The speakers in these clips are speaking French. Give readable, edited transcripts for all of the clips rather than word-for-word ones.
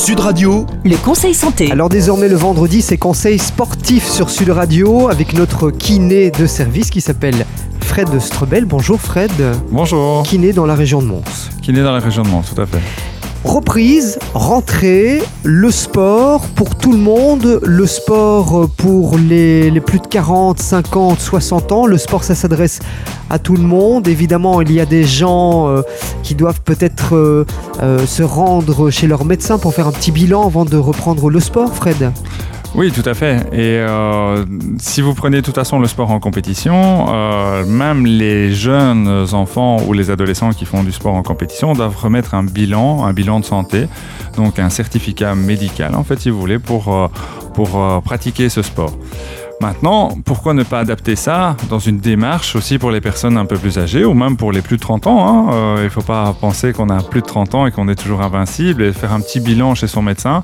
Sud Radio, le conseil santé. Alors désormais le vendredi, c'est conseil sportif sur Sud Radio avec notre kiné de service qui s'appelle Fred Strebel. Bonjour Fred. Bonjour. Kiné dans la région de Mons. Kiné dans la région de Mons, tout à fait. Reprise, rentrée, le sport pour tout le monde, le sport pour les plus de 40, 50, 60 ans. Le sport, ça s'adresse à tout le monde. Évidemment, il y a des gens qui doivent peut-être se rendre chez leur médecin pour faire un petit bilan avant de reprendre le sport, Fred. Oui, tout à fait. Et si vous prenez de toute façon le sport en compétition, même les jeunes enfants ou les adolescents qui font du sport en compétition doivent remettre un bilan de santé, donc un certificat médical en fait, si vous voulez, pour pratiquer ce sport. Maintenant, pourquoi ne pas adapter ça dans une démarche aussi pour les personnes un peu plus âgées ou même pour les plus de 30 ans. Il ne faut pas penser qu'on a plus de 30 ans et qu'on est toujours invincible et faire un petit bilan chez son médecin.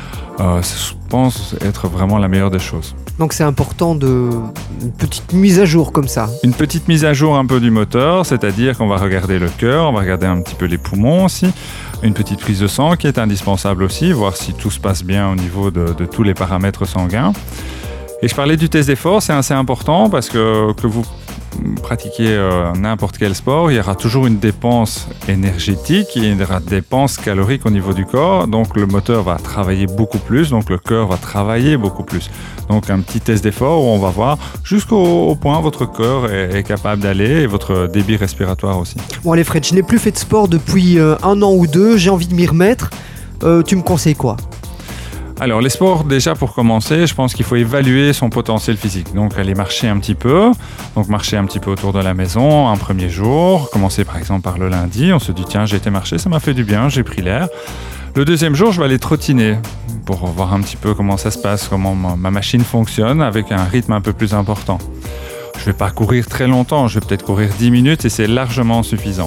Je pense être vraiment la meilleure des choses. Donc c'est important une petite mise à jour comme ça. Une petite mise à jour un peu du moteur, c'est-à-dire qu'on va regarder le cœur, on va regarder un petit peu les poumons aussi, une petite prise de sang qui est indispensable aussi, voir si tout se passe bien au niveau de tous les paramètres sanguins. Et je parlais du test d'effort, c'est assez important parce que vous pratiquez n'importe quel sport, il y aura toujours une dépense énergétique, il y aura une dépense calorique au niveau du corps, donc le moteur va travailler beaucoup plus, donc le cœur va travailler beaucoup plus. Donc un petit test d'effort où on va voir jusqu'au point où votre cœur est capable d'aller et votre débit respiratoire aussi. Bon allez Fred, je n'ai plus fait de sport depuis 1 an ou 2, j'ai envie de m'y remettre, tu me conseilles quoi ? Alors les sports, déjà pour commencer, je pense qu'il faut évaluer son potentiel physique. Donc aller marcher un petit peu, autour de la maison un premier jour, commencer par exemple par le lundi, on se dit tiens j'ai été marcher, ça m'a fait du bien, j'ai pris l'air. Le deuxième jour, je vais aller trottiner pour voir un petit peu comment ça se passe, comment ma machine fonctionne avec un rythme un peu plus important. Je ne vais pas courir très longtemps, je vais peut-être courir 10 minutes et c'est largement suffisant.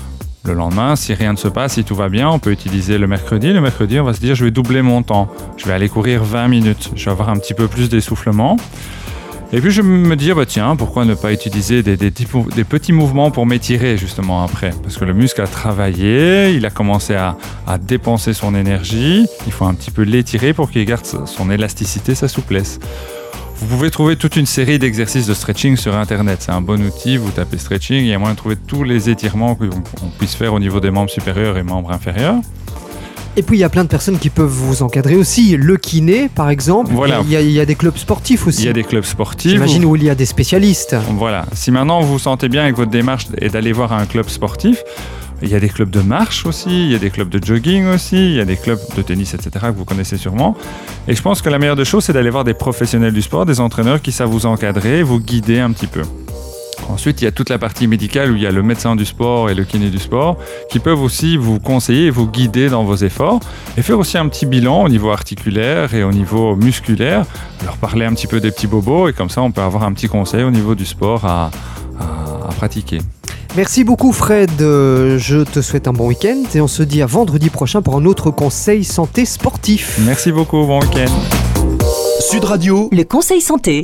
Le lendemain, si rien ne se passe, si tout va bien, on peut utiliser le mercredi. Le mercredi, on va se dire, je vais doubler mon temps. Je vais aller courir 20 minutes. Je vais avoir un petit peu plus d'essoufflement. Et puis, je vais me dire, tiens, pourquoi ne pas utiliser des petits mouvements pour m'étirer, justement, après ? Parce que le muscle a travaillé, il a commencé à dépenser son énergie. Il faut un petit peu l'étirer pour qu'il garde son élasticité, sa souplesse. Vous pouvez trouver toute une série d'exercices de stretching sur Internet. C'est un bon outil, vous tapez stretching, il y a moyen de trouver tous les étirements qu'on puisse faire au niveau des membres supérieurs et membres inférieurs. Et puis il y a plein de personnes qui peuvent vous encadrer aussi. Le kiné par exemple, voilà. Il y a des clubs sportifs aussi. Il y a des clubs sportifs. J'imagine où il y a des spécialistes. Voilà. Si maintenant vous vous sentez bien avec votre démarche et d'aller voir un club sportif, il y a des clubs de marche aussi, il y a des clubs de jogging aussi, il y a des clubs de tennis, etc. que vous connaissez sûrement. Et je pense que la meilleure des choses, c'est d'aller voir des professionnels du sport, des entraîneurs qui savent vous encadrer et vous guider un petit peu. Ensuite, il y a toute la partie médicale où il y a le médecin du sport et le kiné du sport qui peuvent aussi vous conseiller et vous guider dans vos efforts et faire aussi un petit bilan au niveau articulaire et au niveau musculaire, leur parler un petit peu des petits bobos et comme ça, on peut avoir un petit conseil au niveau du sport à pratiquer. Merci beaucoup Fred, je te souhaite un bon week-end et on se dit à vendredi prochain pour un autre conseil santé sportif. Merci beaucoup, bon week-end. Sud Radio, Le conseil santé.